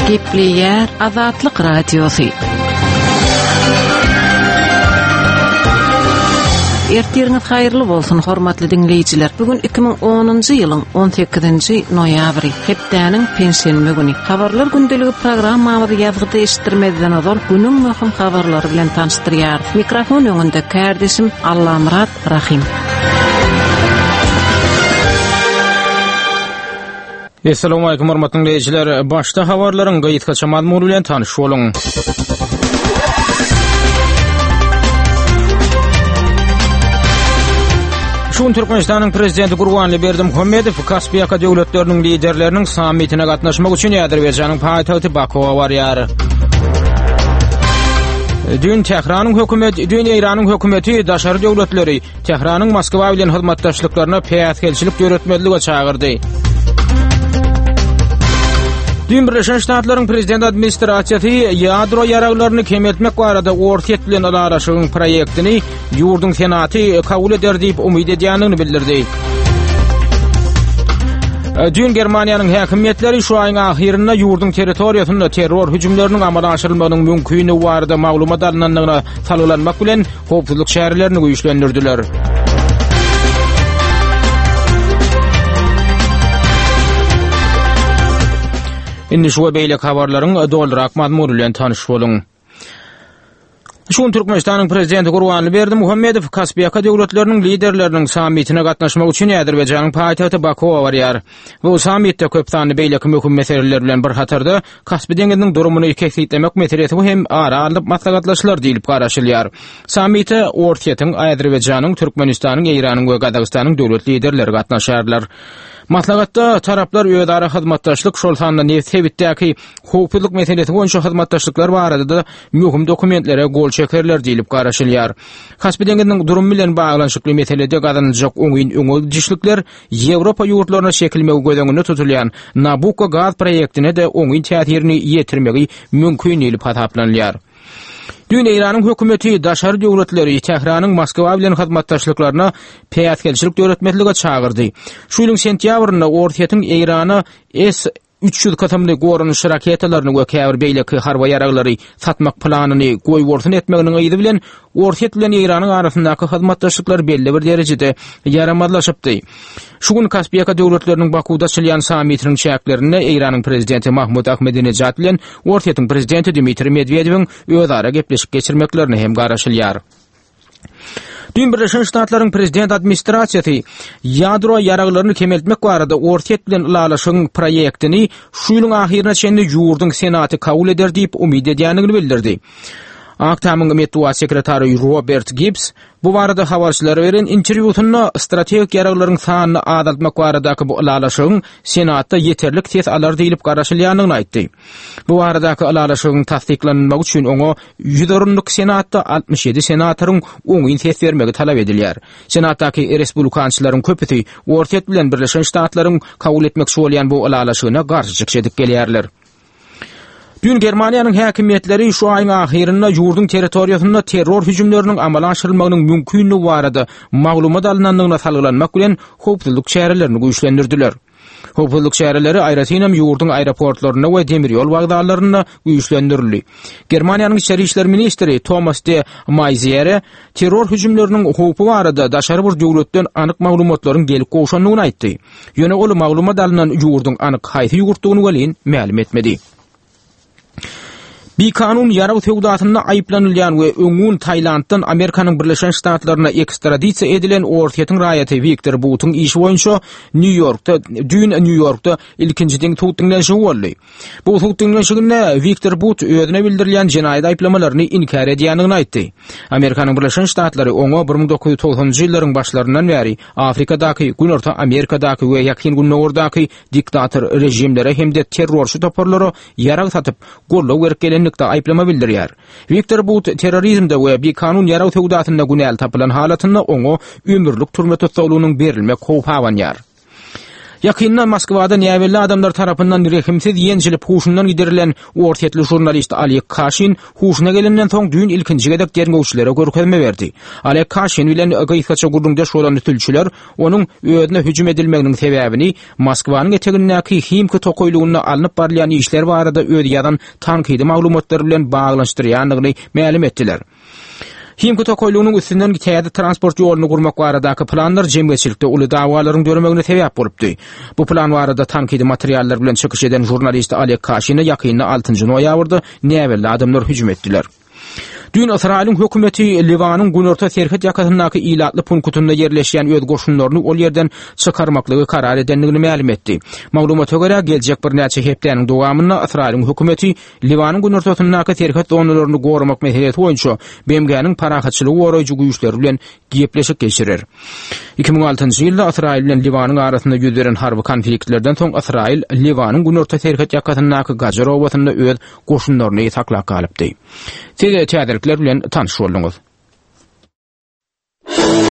Gepleyer Azatlyk Radiosu. Ertiriniz hayırlı bolsun hormatly dinleyijiler. Bugün 2010-njy ýylyň 18-nji noýabry, hepdäniň pensiýenme güni. Habarlar gündeligi programmamyzy ýazgyda eşitdirmeden ozal günüň möhüm habarlary bilen tanışdyrýar. Mikrofon öňünde kardeşim Allamrat Rahim. Assalamu alaykum hormatly dinleyijiler. Başta habarlaryň gaýtgaça mazmunu bilen tanyş boluň. Şun Türkmenistanyň prezidenti Gurbanly Berdimuhammedow Kaspiyaka döwletleriniň liderleriniň sammitine gatnaşmak üçin Azerbaýjanyň paýtagty Bakuwa barýar. Dün İranyň hökümeti daşary döwletleri Tehranyň Moskwa bilen hyzmatdaşlyklaryna peýatkelçilik göretmelilige çagyrdy. Dün Birleşen Ştatlaryň prezident administrasiýasy ýadro ýaraglaryny kemeltmek barada ortak bilen araşygyň proýektini ýurdun senaty kabul eder diýip umyt edýändigini bildirdi. Dün Germaniýanyň häkimiýetleri şu aýyň ahirinde ýurdun territoriýasynda terror hüjümleriniň amala aşyrylmagynyň mümkinligi barada maglumat alynandygyna salylanmak bilen howpsuzlyk şäherlerini güýçlendirdiler. Indi şu beýle habarlaryň doldurak mazmunu bilen tanyş boluň. Şun Türkmenistanyň prezidenti Gurbanly Berdimuhammedow Kaspiyaka döwletleriniň liderleriniň sammitine gatnaşmak üçin Azerbaýjanyň paýtagty Bakuwa barýar. Bu sammitde köp sanly beýleki möhüm meseleler bilen bir hatarda Kaspy deňizining durumuny kesitlemek meselesi hem ara alyp maslahatlaşylar diýilip garaşylýar. Sammitde ortaýatyň Azerbaýjanyň, Türkmenistanyň, Iranyň we Gazagstanyň döwlet liderleri gatnaşarlar. Maslahatda taraplar öýdara hyzmatdaşlyk şol sanly nefsebitdäki howpsuzlyk meselesi boýunça hyzmatdaşlyklar barada da möhüm dokumentlere gol çekerler diýilip garaşylýar. Kaspy deňizining durumy bilen baglanşykly meselede gazanjak öňün dişlikler Ýewropa ýurtlaryna çekilmegi gözeňinde tutulýan Nabucco gaz proýektine de öňün täsirini ýetirmegi mümkin diýilip hasaplanýar. Dün İranyň hökümeti daşary döwletleri Tehranyň Moskwa bilen hyzmatdaşlyklaryna peýatkelçilik göretmelilige çagyrdy. Şu ýylyň sentýabrynda ortaýatyň Irana S-300 katamly goranyş raketalaryny we käbir beýleki harba ýaraglary satmak planyny goýbortun etmeginiň ýyly bilen ortaýat bilen Iranyň arasyndaky hyzmatdaşlyklar belli bir derejede ýaramadlaşypdy. Şu gün Kaspiyaka döwletleriniň Bakuda çylýan sammitiniň çäklerini Iranyň prezidenti Mahmud Ahmadinejad bilen ortaýatyň prezidenti Dmitri Medvedewiň özara gepleşip geçirmeklerini hem garaşylýar. Dün Birleşen Ştatlaryň prezident administrasiýasy ýadro ýaraglaryny kemeltmek barada ortaýat bilen ulalaşygyň proýektini şu ýylyň ahirine çenli ýurdun senaty kabul eder diýip umyt edýändigini bildirdi. Aktamyň Metwa sekretary Robert Gibbs bu barada habarçylara beren interwýusynda strategik ýaraglaryň sanyny azaltmak baradaky bu ulalaşygyň senatda ýeterlik tes alar diýilip garaşylýanyny aýtdy. Bu baradaky ulalaşygyň tasdiklanmagy üçin oňa 100 orunlyk senatda 67 senatoryň öňün ses bermegi talap edilýär. Senatdaky respublikançylaryň köpüsi ortaýat bilen Birleşen Ştatlaryň kabul etmekçi bolýan bu ulalaşygyna garşy çykşedik gelýärler. Dün Germaniýanyň häkimiýetleri şu aýyň ahirinde ýurdun territoriýasynda terror hüjümleriniň amala aşyrylmagynyň mümkinligi barada maglumat alynandygyna salylanmak bilen howpsuzlyk şäherlerini güýçlendirdiler. Howpsuzlyk şäherleri aýratynam ýurdun aeroportlaryna we demir ýol wagdalaryna güýçlendirildi. Germaniýanyň içeri işler ministri Thomas de Maiziere terror hüjümleriniň howpy barada daşary bir döwletden anyk maglumatlaryň gelip goşanlygyny aýtdy. Ýöne ol maglumat alynan ýurdun anyk haýsy ýurtdugyny welin ma'lum etmedi. Bir kanun yaraw tewdatyna aýplanylýan we öňün Taýlanddan Amerikanyň Birleşen Ştatlaryna ekstradisiýa edilen ortaýatyň raýaty Viktor Butyň işi boýunça New Yorkda ilkinji deň tutulýan boldy. Bu tutulýan Viktor But özüne bildirilýän jenaýat aýplamalaryny inkar edýändigini aýtdy. Amerikanyň Birleşen Ştatlary oňa 1990-njy ýyllaryň başlaryndan bäri Afrikadaky, Günorta Amerikadaky we ýakyn günlerdaky diktator rejimlere hemde terrorçy toparlary ýarag satyp gollaw berkelen aýplama bildirýär. Viktor But terrorizmde we bir kanun ýaraw tewdatynda günäl tapylan halatynda oňa ömürlük türme tutsagynyň berilmek howp hawanýar. Yakynda Moskwada näwelli adamlar tarapyndan rehimsiz ýençilip huşundan giderilen ortatly jurnalist Oleg Kashin huşuna gelenden soň dün ilkinji gedek derňewçilere görkezme berdi. Oleg Kashin bilen gaýtaça gurulňda şolan tülçüler onuň öýüne hüjüm edilmeginiň sebäbini Moskwanyň etegindäki himki tokoýlugyna alınıp barlayan işler barada öýdýän tankydy maglumatlar bilen baglanşdyrýanlygyny ma'lum etdiler. Himki tokoýlugynyň üstünden gitýärdi transport ýoluny gurmak baradaky planlar jemgyýetçilikde uly dawalaryň dörmegine sebäp bolupdy. Bu plan barada tankydy materiallar bilen çykyş eden jurnalist Oleg Kashin'i ýakynda 6-njy noýabrda näwelli adamlar hüjüm etdiler. Dün Israil'in hökümeti Livan'ın Günorta Serhat yakasındaki ilatlı punktunda yerleşen öz goşunlaryny ol yerden çıkarmaklygy karar edenligini ma'lum etdi. Maglumata göre geljek bir näçe hepdeniň dowamynda Israil'in hökümeti Livan'ın Günortasyndaky Serhat zonalaryny gorumak meselesi boýunça BMG'niň parahatçylygy goraýjy güýçleri bilen gepleşik geçirer. 2006-njy ýylda Israil bilen Livan'ın arasynda ýüzlenen harby konfliktlerden soň Israil Livan'ın Günorta Serhat yakasyndaky Gajar owasynda öz goşunlaryny saklap galypdy. Size bilen tanış boldunuz.